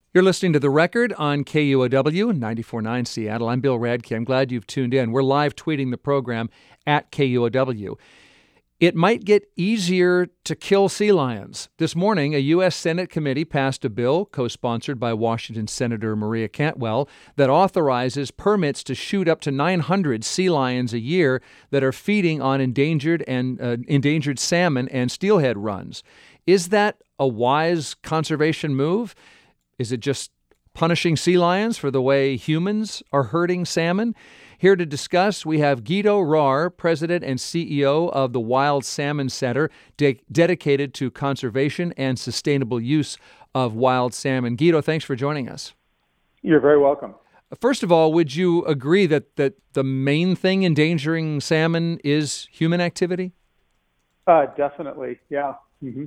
You're listening to The Record on KUOW 94.9 Seattle. I'm Bill Radke. I'm glad you've tuned in. We're live tweeting the program at KUOW. It might get easier to kill sea lions. This morning, a U.S. Senate committee passed a bill, co-sponsored by Washington Senator Maria Cantwell, that authorizes permits to shoot up to 900 sea lions a year that are feeding on endangered salmon and steelhead runs. Is that a wise conservation move? Is it just punishing sea lions for the way humans are hurting salmon? Here to discuss, we have Guido Rohr, President and CEO of the Wild Salmon Center, dedicated to conservation and sustainable use of wild salmon. Guido, thanks for joining us. You're very welcome. First of all, would you agree that the main thing endangering salmon is human activity? Definitely, yeah. Mm-hmm.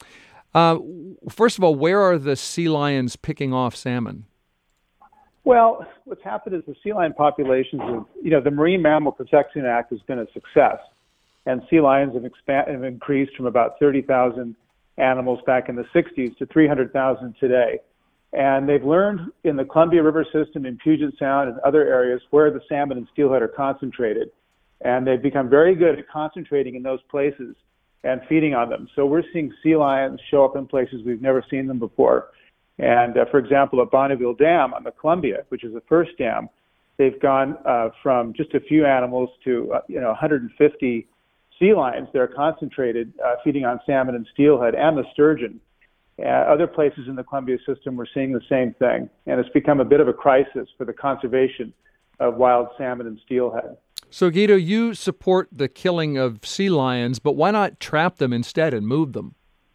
First of all, where are the sea lions picking off salmon? Well, what's happened is the sea lion populations the Marine Mammal Protection Act has been a success, and sea lions have increased from about 30,000 animals back in the 60s to 300,000 today. And they've learned in the Columbia River system, in Puget Sound and other areas where the salmon and steelhead are concentrated. And they've become very good at concentrating in those places and feeding on them. So we're seeing sea lions show up in places we've never seen them before. And for example, at Bonneville Dam on the Columbia, which is the first dam, they've gone from just a few animals to 150 sea lions that are concentrated feeding on salmon and steelhead and the sturgeon. Other places in the Columbia system, we're seeing the same thing. And it's become a bit of a crisis for the conservation of wild salmon and steelhead. So, Guido, you support the killing of sea lions, but why not trap them instead and move them?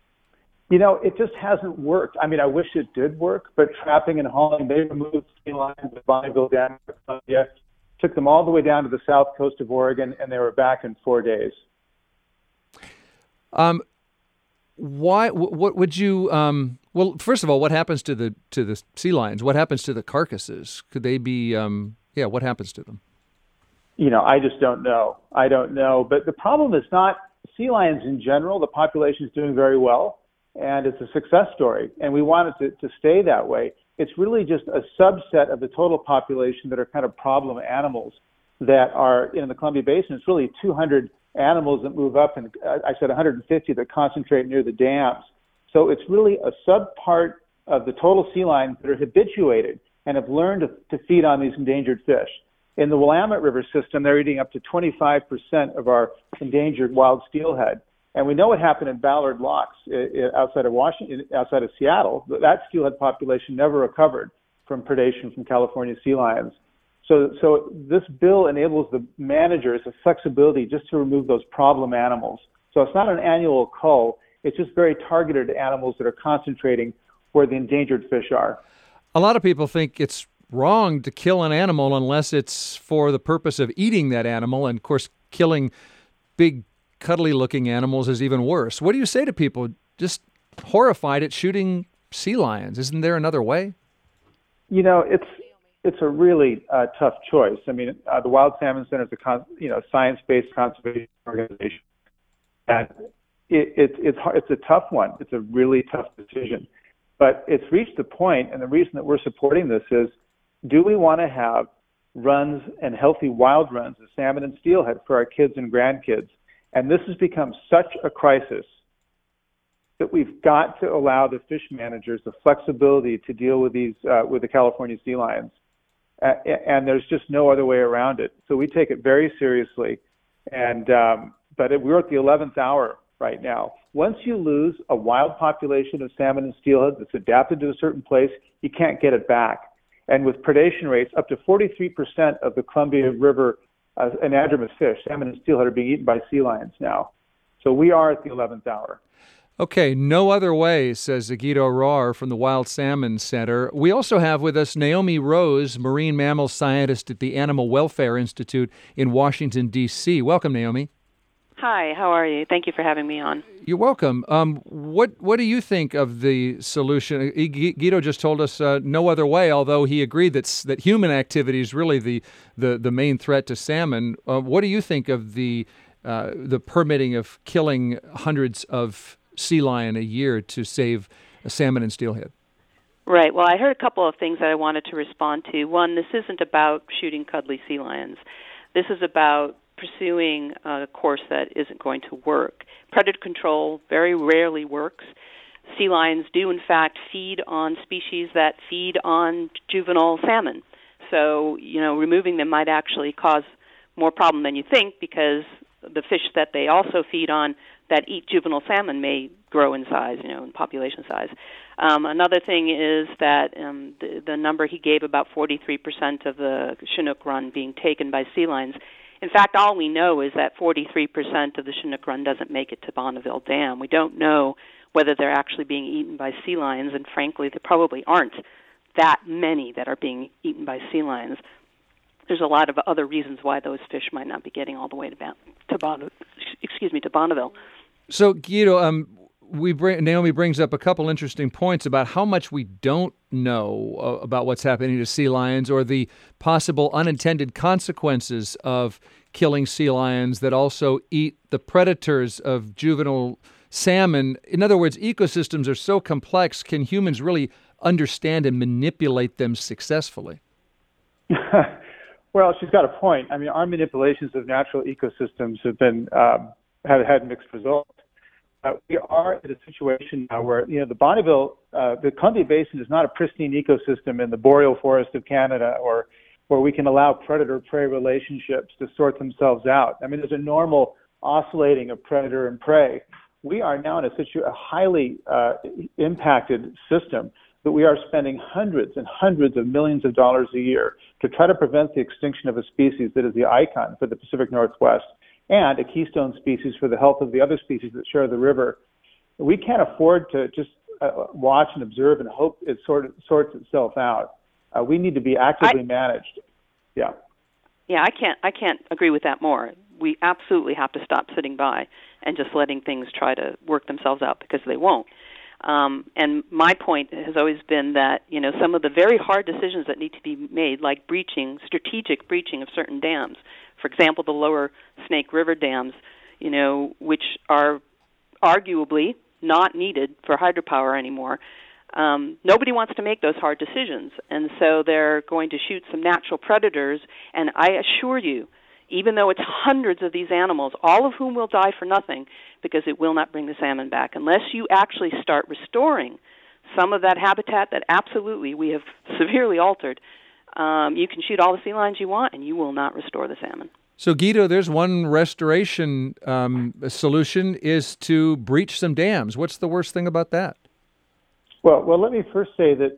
It just hasn't worked. I mean, I wish it did work, but trapping and hauling, they removed sea lions at Bonneville Dam, Columbia, took them all the way down to the south coast of Oregon, and they were back in 4 days. Why? What would you? Well, first of all, what happens to the sea lions? What happens to the carcasses? Could they be? What happens to them? I just don't know. I don't know. But the problem is not sea lions in general. The population is doing very well, and it's a success story, and we want it to stay that way. It's really just a subset of the total population that are kind of problem animals that are in the Columbia Basin. It's really 200 animals that move up, and I said 150 that concentrate near the dams. So it's really a subpart of the total sea lions that are habituated and have learned to feed on these endangered fish. In the Willamette River system, they're eating up to 25% of our endangered wild steelhead. And we know what happened in Ballard Locks outside of Washington, outside of Seattle. That steelhead population never recovered from predation from California sea lions. So this bill enables the managers the flexibility just to remove those problem animals. So it's not an annual cull. It's just very targeted animals that are concentrating where the endangered fish are. A lot of people think it's wrong to kill an animal unless it's for the purpose of eating that animal. And of course, killing big, cuddly-looking animals is even worse. What do you say to people just horrified at shooting sea lions? Isn't there another way? It's a really tough choice. I mean, the Wild Salmon Center is a science-based conservation organization, and it's a tough one. It's a really tough decision, but it's reached the point, and the reason that we're supporting this is, do we want to have runs and healthy wild runs of salmon and steelhead for our kids and grandkids? And this has become such a crisis that we've got to allow the fish managers the flexibility to deal with these with the California sea lions. And there's just no other way around it. So we take it very seriously. And we're at the 11th hour right now. Once you lose a wild population of salmon and steelhead that's adapted to a certain place, you can't get it back. And with predation rates, up to 43% of the Columbia River anadromous fish, salmon and steelhead, are being eaten by sea lions now. So we are at the 11th hour. Okay, no other way, says Guido Rohr from the Wild Salmon Center. We also have with us Naomi Rose, marine mammal scientist at the Animal Welfare Institute in Washington, D.C. Welcome, Naomi. Hi, how are you? Thank you for having me on. You're welcome. What do you think of the solution? Guido just told us no other way, although he agreed that human activity is really the main threat to salmon. What do you think of the permitting of killing hundreds of sea lion a year to save salmon and steelhead? Right. Well, I heard a couple of things that I wanted to respond to. One, this isn't about shooting cuddly sea lions. This is about pursuing a course that isn't going to work. Predator control very rarely works. Sea lions do, in fact, feed on species that feed on juvenile salmon. So, removing them might actually cause more problem than you think, because the fish that they also feed on that eat juvenile salmon may grow in size, in population size. Another thing is that the number he gave, about 43% of the Chinook run being taken by sea lions. In fact, all we know is that 43% of the Chinook run doesn't make it to Bonneville Dam. We don't know whether they're actually being eaten by sea lions, and frankly, there probably aren't that many that are being eaten by sea lions. There's a lot of other reasons why those fish might not be getting all the way to Bonneville. So, Guido, Naomi brings up a couple interesting points about how much we don't know about what's happening to sea lions, or the possible unintended consequences of killing sea lions that also eat the predators of juvenile salmon. In other words, ecosystems are so complex. Can humans really understand and manipulate them successfully? Well, she's got a point. I mean, our manipulations of natural ecosystems have had mixed results. We are in a situation now where, the Bonneville, the Columbia Basin is not a pristine ecosystem in the boreal forest of Canada, or where we can allow predator-prey relationships to sort themselves out. I mean, there's a normal oscillating of predator and prey. We are now in a highly impacted system that we are spending hundreds and hundreds of millions of dollars a year to try to prevent the extinction of a species that is the icon for the Pacific Northwest and a keystone species for the health of the other species that share the river. We can't afford to just watch and observe and hope it sorts itself out. We need to be actively managed. Yeah. Yeah, I can't agree with that more. We absolutely have to stop sitting by and just letting things try to work themselves out, because they won't. And my point has always been that, some of the very hard decisions that need to be made, like strategic breaching of certain dams, for example, the lower Snake River dams, which are arguably not needed for hydropower anymore. Nobody wants to make those hard decisions, and so they're going to shoot some natural predators, and I assure you, even though it's hundreds of these animals, all of whom will die for nothing, because it will not bring the salmon back unless you actually start restoring some of that habitat that absolutely we have severely altered. You can shoot all the sea lions you want, and you will not restore the salmon. So, Guido, there's one restoration solution, is to breach some dams. What's the worst thing about that? Well, let me first say that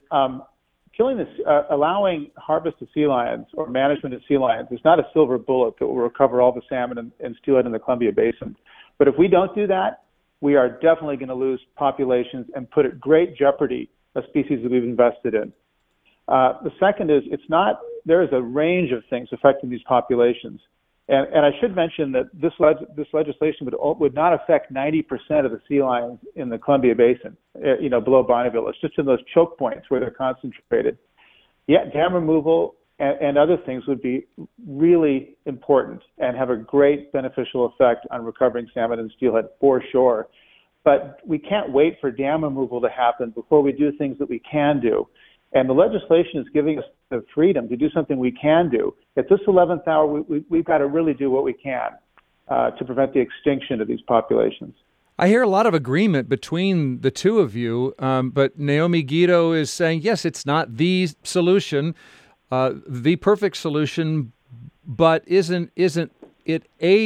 allowing harvest of sea lions or management of sea lions is not a silver bullet that will recover all the salmon and steelhead in the Columbia Basin. But if we don't do that, we are definitely going to lose populations and put at great jeopardy a species that we've invested in. The second is there is a range of things affecting these populations. And I should mention that this legislation would not affect 90% of the sea lions in the Columbia Basin, below Bonneville. It's just in those choke points where they're concentrated. Yeah, dam removal and other things would be really important and have a great beneficial effect on recovering salmon and steelhead for sure. But we can't wait for dam removal to happen before we do things that we can do. And the legislation is giving us the freedom to do something we can do. At this 11th hour, we've got to really do what we can to prevent the extinction of these populations. I hear a lot of agreement between the two of you, but Naomi, Guido is saying, yes, it's not the solution, the perfect solution, but isn't it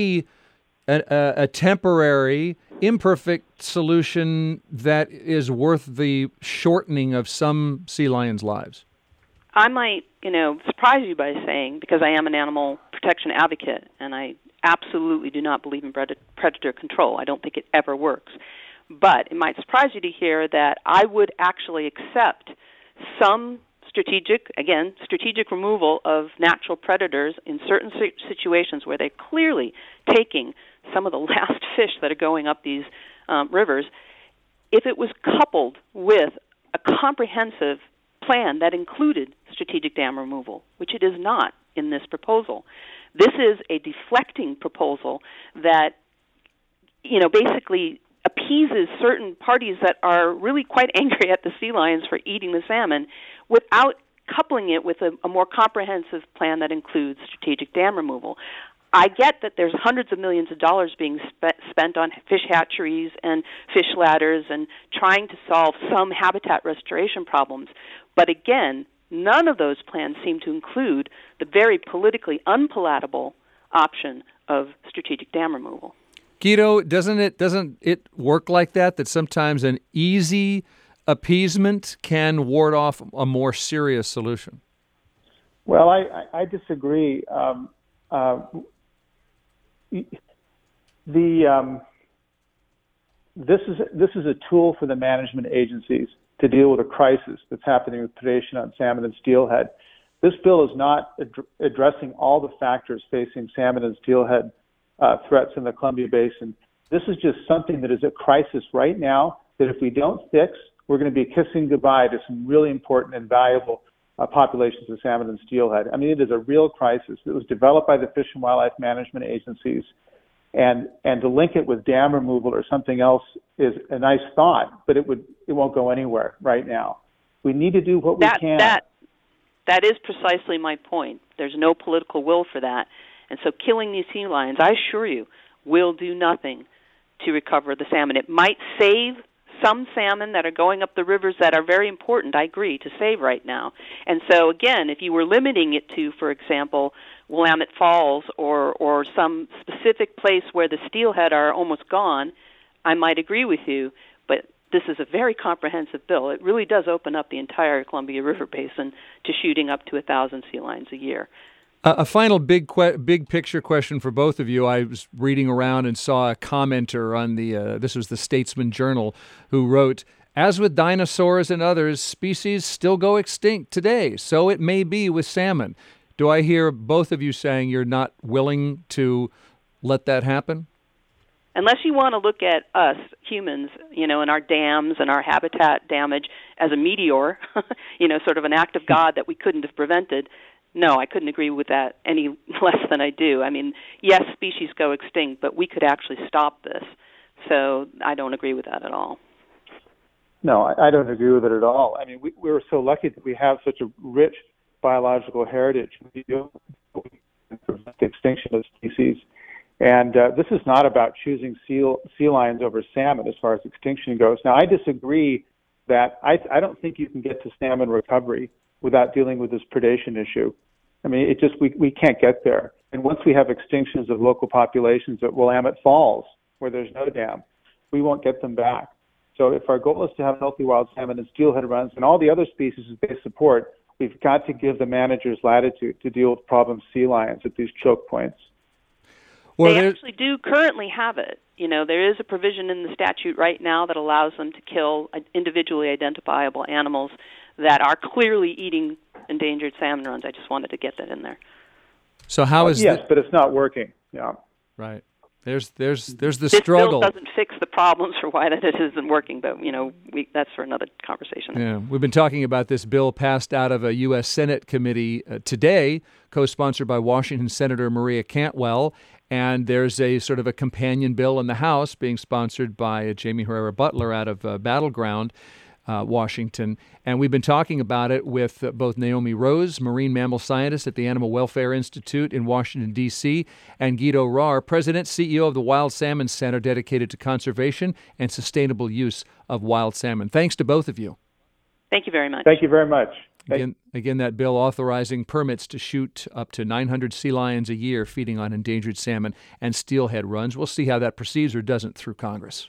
a temporary, imperfect solution that is worth the shortening of some sea lions' lives? I might, surprise you by saying, because I am an animal protection advocate, and I absolutely do not believe in predator control. I don't think it ever works. But it might surprise you to hear that I would actually accept some strategic removal of natural predators in certain situations where they're clearly taking some of the last fish that are going up these rivers, if it was coupled with a comprehensive plan that included strategic dam removal, which it is not in this proposal. This is a deflecting proposal that, basically appeases certain parties that are really quite angry at the sea lions for eating the salmon without coupling it with a more comprehensive plan that includes strategic dam removal. I get that there's hundreds of millions of dollars being spent on fish hatcheries and fish ladders and trying to solve some habitat restoration problems. But again, none of those plans seem to include the very politically unpalatable option of strategic dam removal. Guido, doesn't it work like that? That sometimes an easy appeasement can ward off a more serious solution? Well, I disagree. This is a tool for the management agencies to deal with a crisis that's happening with predation on salmon and steelhead. This bill is not addressing all the factors facing salmon and steelhead threats in the Columbia Basin. This is just something that is a crisis right now that if we don't fix, we're going to be kissing goodbye to some really important and valuable populations of salmon and steelhead. I mean, it is a real crisis. It was developed by the Fish and Wildlife Management agencies, and to link it with dam removal or something else is a nice thought, but it won't go anywhere right now. We need to do what we can. That is precisely my point. There's no political will for that. And so killing these sea lions, I assure you, will do nothing to recover the salmon. It might save some salmon that are going up the rivers that are very important, I agree, to save right now. And so, again, if you were limiting it to, for example, Willamette Falls or some specific place where the steelhead are almost gone, I might agree with you. But this is a very comprehensive bill. It really does open up the entire Columbia River Basin to shooting up to 1,000 sea lions a year. A final big picture question for both of you. I was reading around and saw a commenter on this was the Statesman Journal, who wrote, "As with dinosaurs and others, species still go extinct today. So it may be with salmon." Do I hear both of you saying you're not willing to let that happen? Unless you want to look at us humans, and our dams and our habitat damage as a meteor, sort of an act of God that we couldn't have prevented. No, I couldn't agree with that any less than I do. I mean, yes, species go extinct, but we could actually stop this. So I don't agree with that at all. No, I don't agree with it at all. I mean, we're so lucky that we have such a rich biological heritage. We do prevent the extinction of species. And this is not about choosing sea lions over salmon as far as extinction goes. Now, I disagree that I don't think you can get to salmon recovery without dealing with this predation issue. I mean, we can't get there. And once we have extinctions of local populations at Willamette Falls, where there's no dam, we won't get them back. So if our goal is to have healthy wild salmon and steelhead runs and all the other species that they support, we've got to give the managers latitude to deal with problem sea lions at these choke points. Well, they actually do currently have it. There is a provision in the statute right now that allows them to kill individually identifiable animals that are clearly eating endangered salmon runs. I just wanted to get that in there. So how is yes, but it's not working. Yeah. Right. There's the this struggle. This bill doesn't fix the problems for why that it isn't working, but that's for another conversation. Yeah, we've been talking about this bill passed out of a U.S. Senate committee today, co-sponsored by Washington Senator Maria Cantwell, and there's a sort of a companion bill in the House being sponsored by Jamie Herrera Butler out of Battleground, Washington. And we've been talking about it with both Naomi Rose, marine mammal scientist at the Animal Welfare Institute in Washington, D.C., and Guido Rahr, president, CEO of the Wild Salmon Center dedicated to conservation and sustainable use of wild salmon. Thanks to both of you. Thank you very much. Thank you very much. Again, that bill authorizing permits to shoot up to 900 sea lions a year feeding on endangered salmon and steelhead runs. We'll see how that proceeds or doesn't through Congress.